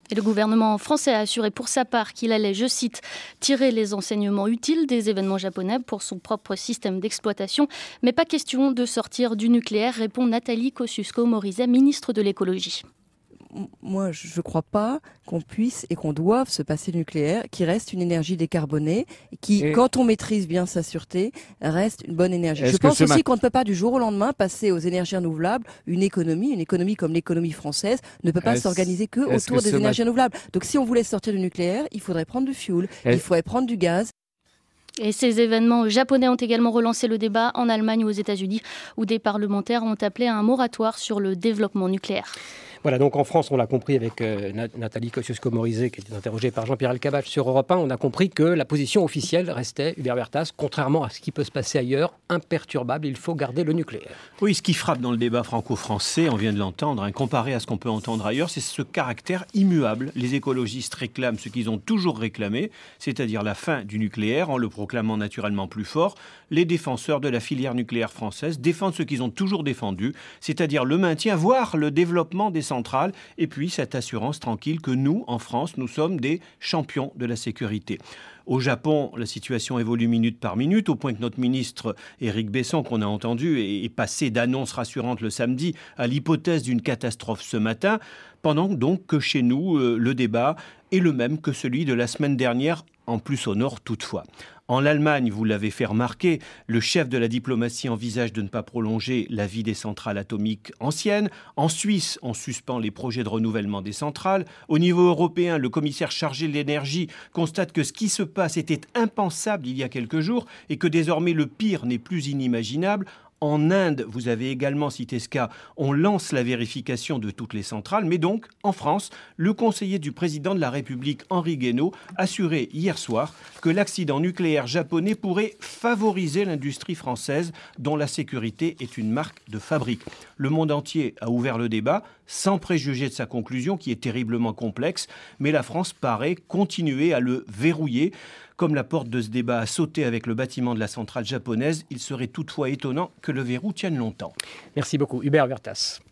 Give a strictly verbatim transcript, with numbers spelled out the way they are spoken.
Et le gouvernement français a assuré pour sa part qu'il allait, je cite, tirer les enseignements utiles des événements japonais pour son propre système d'exploitation. Mais pas question de sortir du nucléaire, répond Nathalie Kosciusko-Morizet, ministre de l'écologie. Moi, je ne crois pas qu'on puisse et qu'on doive se passer du nucléaire, qui reste une énergie décarbonée, qui, et quand on maîtrise bien sa sûreté, reste une bonne énergie. Je pense aussi mat- qu'on ne peut pas du jour au lendemain passer aux énergies renouvelables. Une économie, une économie comme l'économie française, ne peut pas est-ce, s'organiser que autour que des énergies mat- renouvelables. Donc si on voulait sortir du nucléaire, il faudrait prendre du fioul, est-ce... il faudrait prendre du gaz. Et ces événements japonais ont également relancé le débat en Allemagne ou aux États-Unis, où des parlementaires ont appelé à un moratoire sur le développement nucléaire. Voilà, donc en France, on l'a compris avec euh, Nathalie Kosciusko-Morizet, qui était interrogée par Jean-Pierre Elkabbach sur Europe un, on a compris que la position officielle restait, Hubert Bertas, contrairement à ce qui peut se passer ailleurs, imperturbable, il faut garder le nucléaire. Oui, ce qui frappe dans le débat franco-français, on vient de l'entendre, hein, comparé à ce qu'on peut entendre ailleurs, c'est ce caractère immuable. Les écologistes réclament ce qu'ils ont toujours réclamé, c'est-à-dire la fin du nucléaire, en le proclamant naturellement plus fort. Les défenseurs de la filière nucléaire française défendent ce qu'ils ont toujours défendu, c'est-à-dire le maintien, voire le développement des centrales, et puis cette assurance tranquille que nous, en France, nous sommes des champions de la sécurité. Au Japon, la situation évolue minute par minute, au point que notre ministre Éric Besson, qu'on a entendu, est passé d'annonces rassurantes le samedi à l'hypothèse d'une catastrophe ce matin, pendant donc que chez nous, euh, le débat est le même que celui de la semaine dernière, en plus au nord toutefois. En Allemagne, vous l'avez fait remarquer, le chef de la diplomatie envisage de ne pas prolonger la vie des centrales atomiques anciennes. En Suisse, on suspend les projets de renouvellement des centrales. Au niveau européen, le commissaire chargé de l'énergie constate que ce qui se passe était impensable il y a quelques jours et que désormais le pire n'est plus inimaginable. En Inde, vous avez également cité ce cas, on lance la vérification de toutes les centrales, mais donc, en France, le conseiller du président de la République, Henri Guénaud, assurait hier soir que l'accident nucléaire japonais pourrait favoriser l'industrie française, dont la sécurité est une marque de fabrique. Le monde entier a ouvert le débat, sans préjuger de sa conclusion, qui est terriblement complexe, mais la France paraît continuer à le verrouiller. Comme la porte de ce débat a sauté avec le bâtiment de la centrale japonaise, il serait toutefois étonnant que le verrou tienne longtemps. Merci beaucoup, Hubert Bertas.